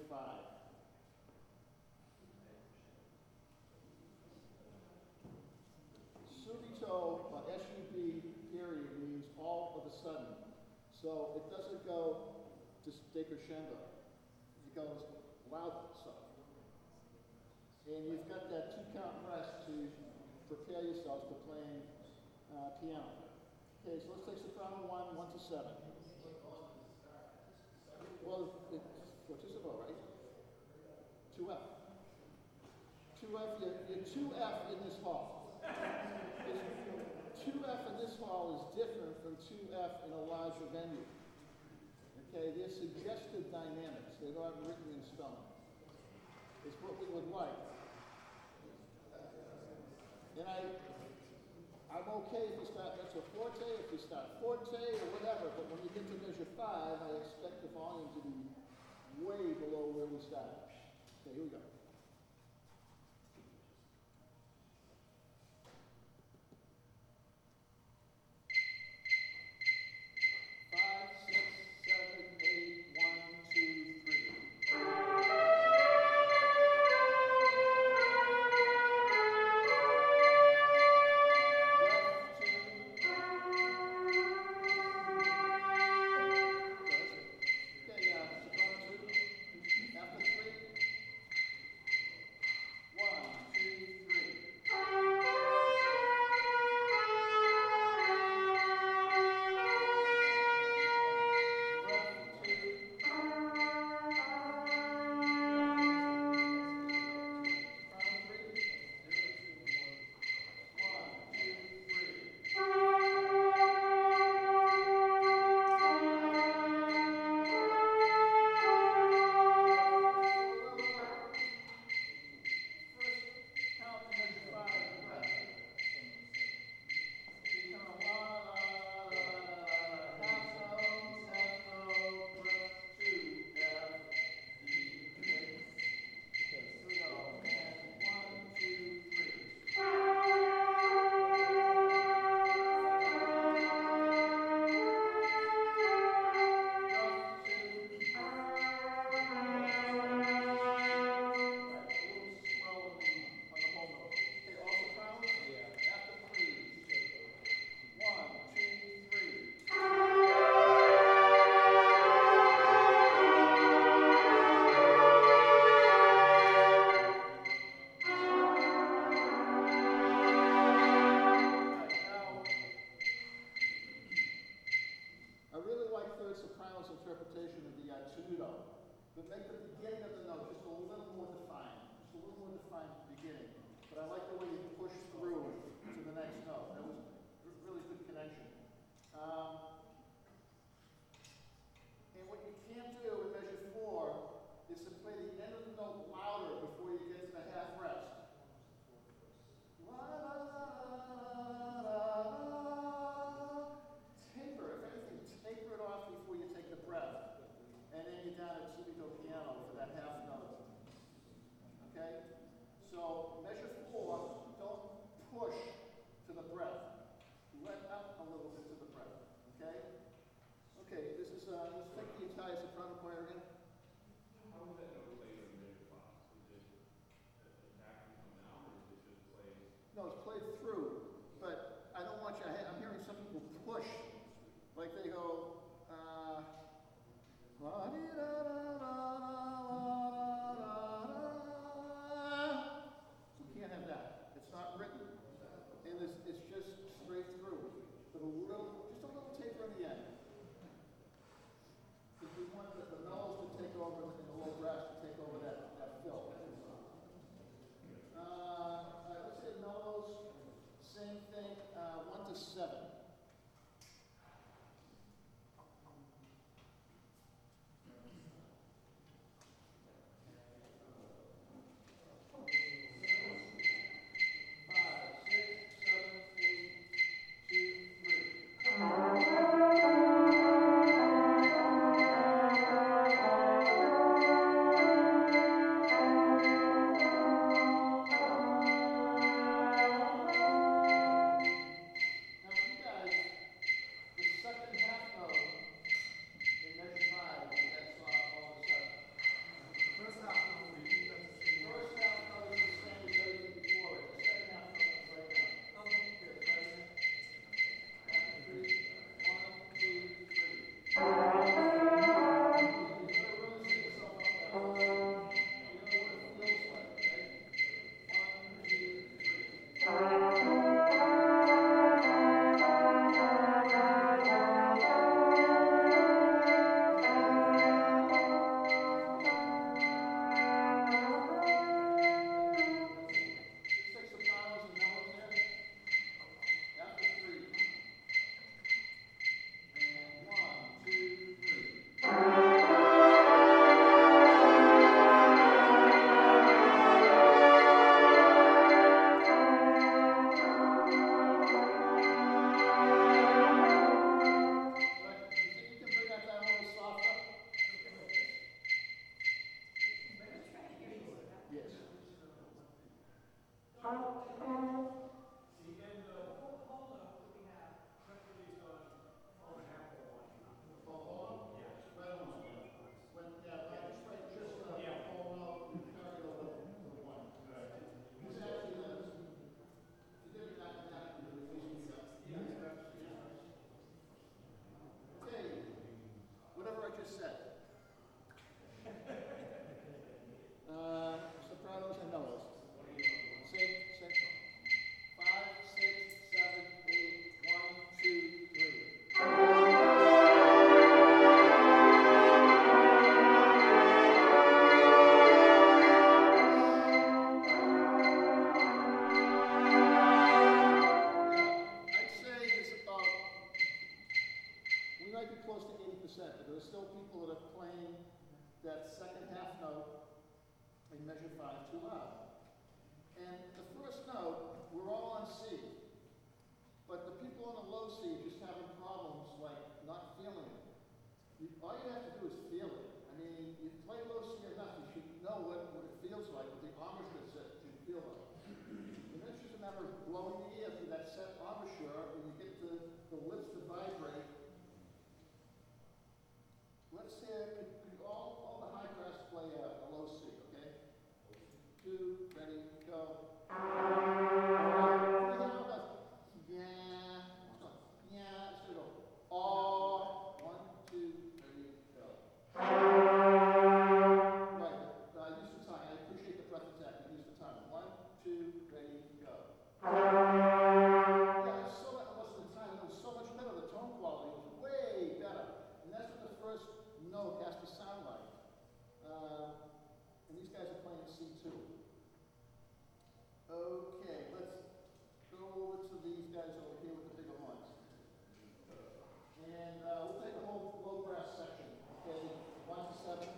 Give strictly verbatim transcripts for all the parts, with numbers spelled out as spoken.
five. Subito, uh, S U B period, means all of a sudden. So it doesn't go just decrescendo. It goes loud, so. And you've got that two-count rest to prepare yourselves for playing uh, piano. Okay, so let's take soprano one, one to seven. Well, it's fortissimo, right? two F. two F, you're, you're two F in this hall. two F in this hall is different from two F in a larger venue. Okay, they're suggested dynamics. They're not written in stone. It's what we would like. And I, I'm okay if you start mezzo forte, if you start forte or whatever, but when you get to measure five, I expect the volume to be way below where we started. Okay, here we go. Five, six, seven, eight, one, two, three. Okay? in measure five two F. And the first note, we're all on C. But the people on the low C are just having problems like not feeling it. You, all you have to do is feel it. I mean, you play low C enough, you should know what, what it feels like, what the embouchure should feel like. And then it's just a matter of blowing the ear through that set embouchure, and you get the, the lips to vibrate. Let's hear, could, could all, all the high brass play a, a low C, okay? Two, ready, go. Okay, let's go over to these guys over here with the bigger ones. And uh, we'll take the whole low brass section, okay, one to seven.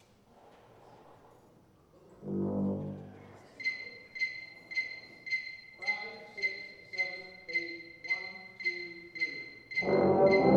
Five, six, seven, eight, one, two, three.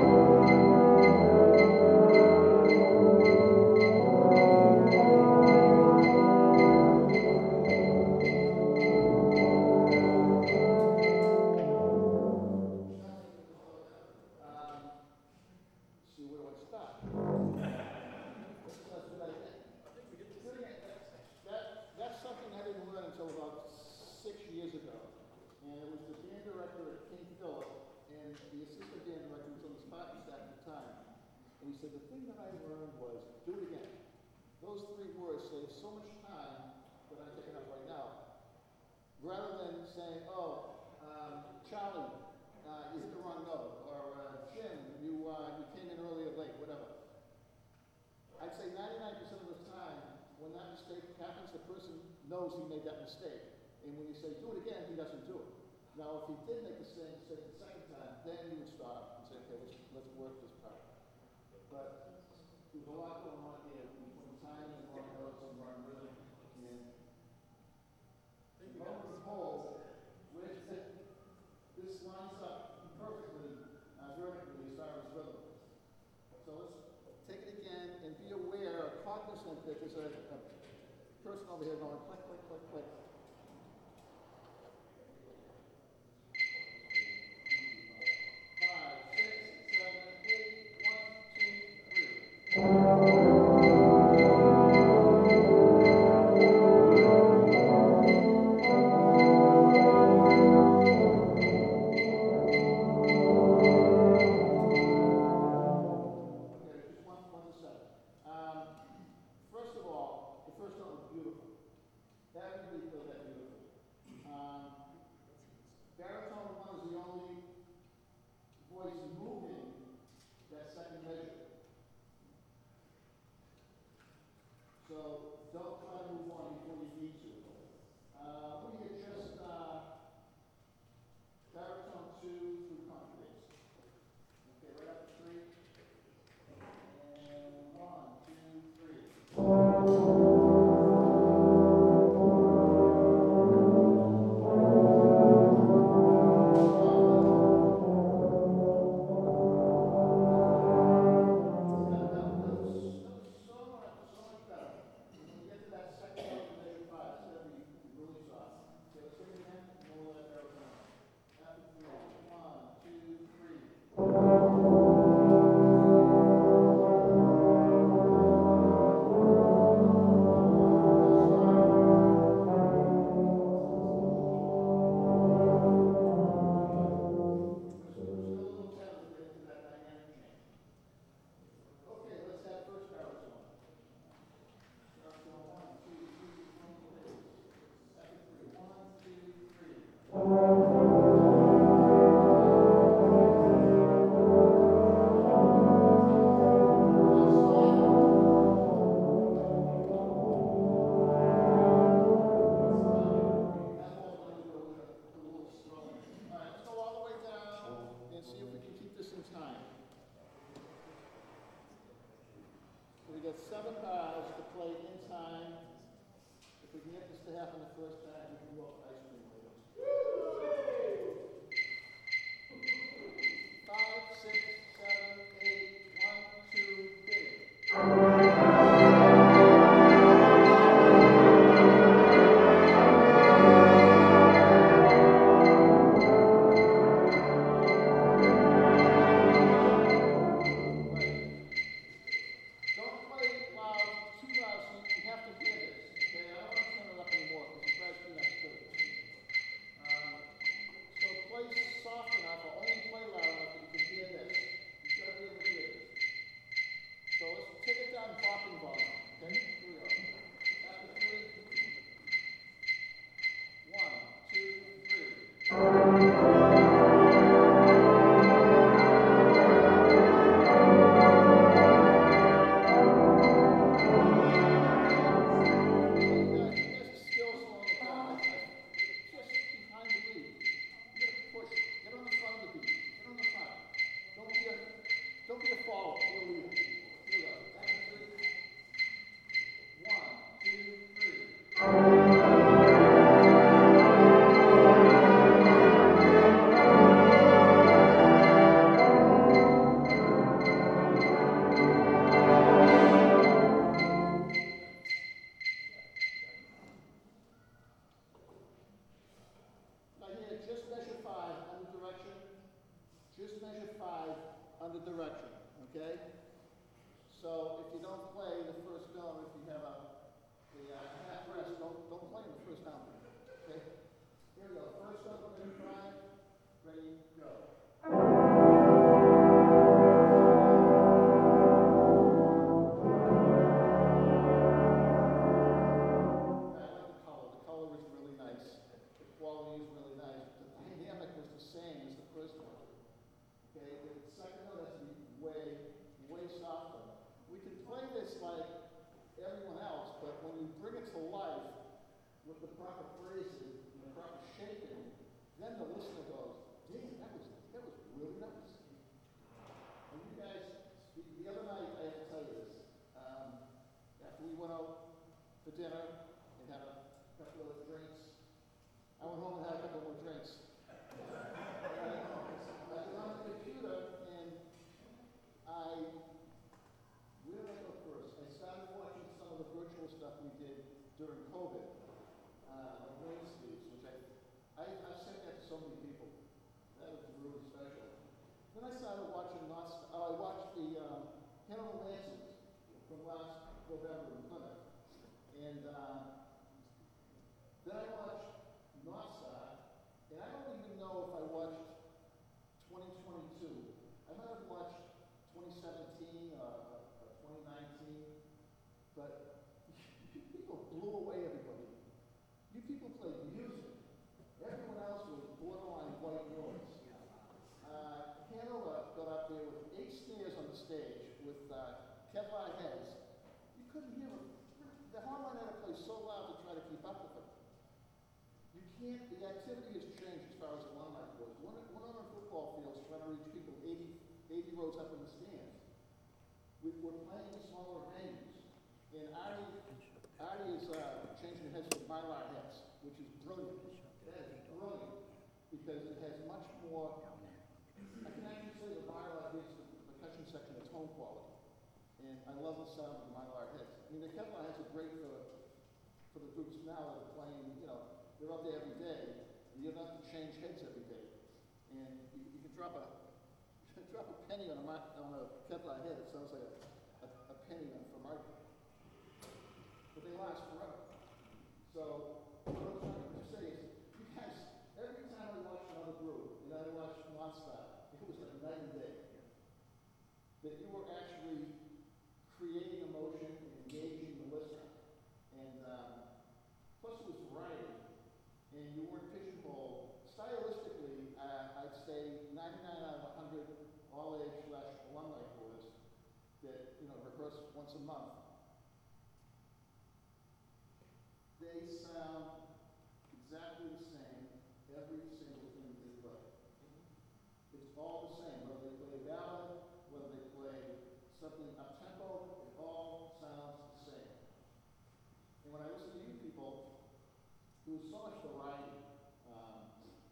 And he said, the thing that I learned was, do it again. Those three words save so much time that I'm taking up right now. Rather than saying, oh, um, Charlie, uh, you hit the wrong note, or uh, Jim, you, uh, you came in early or late, whatever. I'd say ninety-nine percent of the time, when that mistake happens, the person knows he made that mistake. And when you say, do it again, he doesn't do it. Now, if he did make the same mistake the second time, then you would stop and say, okay, let's, let's work this part. But there's a lot going on here between time and wrong notes and wrong rhythm. And lo and behold, this lines up perfectly uh, vertically as far as rhythm. So let's take it again and be aware, cognizant that there's a, a person over here going click, click, click, click. So don't try to move on before you need to. Uh, we get just uh, baritone two through contrabass. Okay, right up to three. And one, two, three. Seven bars to play in time we can get this to happen the first time, we can go up ice cream later. Five, six, seven, eight, one, two, big. Just measure five under direction, okay? So if you don't play the first note, if you have a, a, a half rest, don't, don't play in the first note, okay? Here we go. First note, measure five. Ready, go. With the proper phrasing and the proper shaping, then the listener goes, damn, that was that was really nice. And you guys, the, the other night, I have to tell you this, um, after we went out for dinner and had a couple of drinks, I went home and had a couple more drinks. And I was on the computer and I, where did I go first? I started watching some of the virtual stuff we did during COVID. Uh, brain sleeps, which I, I, I've sent that to so many people. That was really special. Then I started watching Lost, uh, I watched the um, Hannibal Lansing from last November in Plymouth. And uh, then I watched North Star, and I don't even know if I watched twenty twenty-two. I might have watched twenty seventeen or, or twenty nineteen, but people blew away everybody. You people played music. Everyone else was borderline white noise. Uh, Hanover got up there with eight snares on the stage with uh, Kevlar heads. You couldn't hear them. The horn had to play so loud to try to keep up with them. You can't, the activity has changed as far as alumni goes. One, one on football fields trying to reach people eighty, eighty rows up in the stands. We, we're playing in smaller venues. And Artie, Artie is uh, changing heads to Mylar heads, which is brilliant. That is brilliant because it has much more. I can actually say the Mylar gives the percussion section a tone quality, and I love the sound of the Mylar heads. I mean, the Kevlar heads are great for for the groups now that are playing. You know, they're out there every day. And you don't have to change heads every day, and you, you can drop a you can drop a penny on a on a Kevlar head. It sounds like a, a, a penny for market. But they last forever. So, what I'm trying to say is, you guys, every time I watch another group, and I watch Nonstop, it was like night and day. That you were actually creating emotion and engaging the listener. And um, plus it was variety, and you weren't pigeonholed. Stylistically, uh, I'd say ninety-nine out of one hundred all-age slash alumni chorus that, you know, rehearse once a month. They sound exactly the same every single thing they play. It's all the same, whether they play a ballad, whether they play something up-tempo, it all sounds the same. And when I listen to you people, there was so much variety. Um,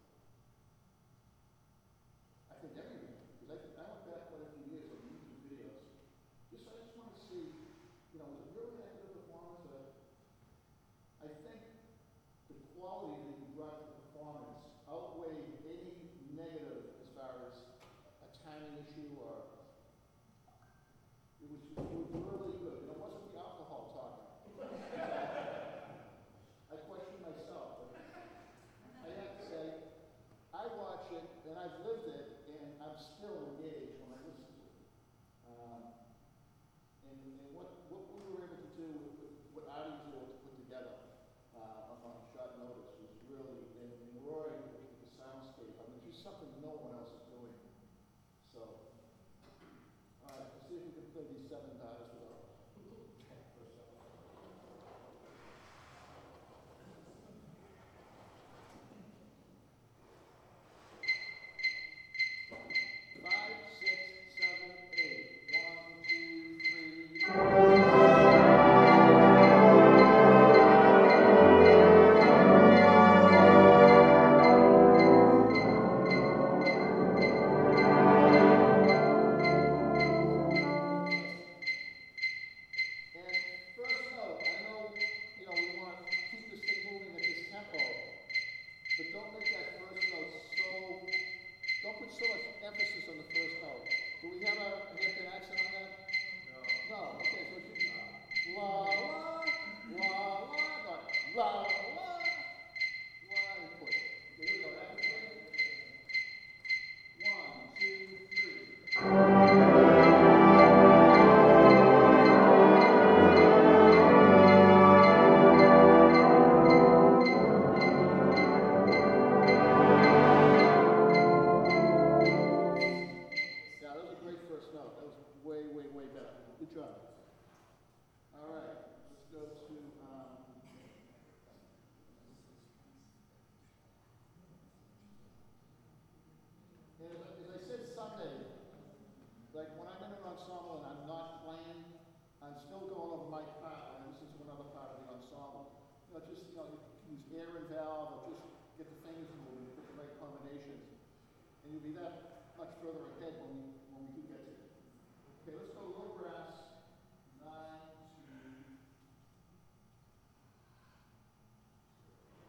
I think everything, because I, I went back quite a few years on YouTube videos. Just I just want to see, you know, was it really that good a performance? Uh, I think the quality that you brought to the performance outweighed any negative as far as a timing issue or it was, it was really good. And it wasn't the alcohol talking. I questioned myself, but I have to say, I watch it and I've lived it and I'm still engaged when I listen to it. Um, and, and what, what we were able to do, with, with what Artie was able to put together uh, on, on short notice was really, and, and Roy with the soundscape, I mean, just something no one else is doing. So, all right, let's see if we can play these seven dials without. Five, six, seven, eight. One, two, three. And first note, I know, you know, we want to keep this thing moving at this tempo, but don't make that first note so, don't put so much emphasis on the first note. Do we have a Hampton accent on that? No. No, okay, so it should be la la, la la, not la la, la, and put. Okay, here we go, after three. One, two, three. Yeah, that was a great first note. That was way, way, way better. Good job. All right, let's go to, um, and as I, as I said Sunday, like when I'm in an ensemble and I'm not playing, I'm still going over my part and I listen to another part of the ensemble. You know, just, you know, you can use air and valve or just get the fingers moving, put the right combinations. And you'll be that much further ahead when we, when we do get to it. Okay, let's go a little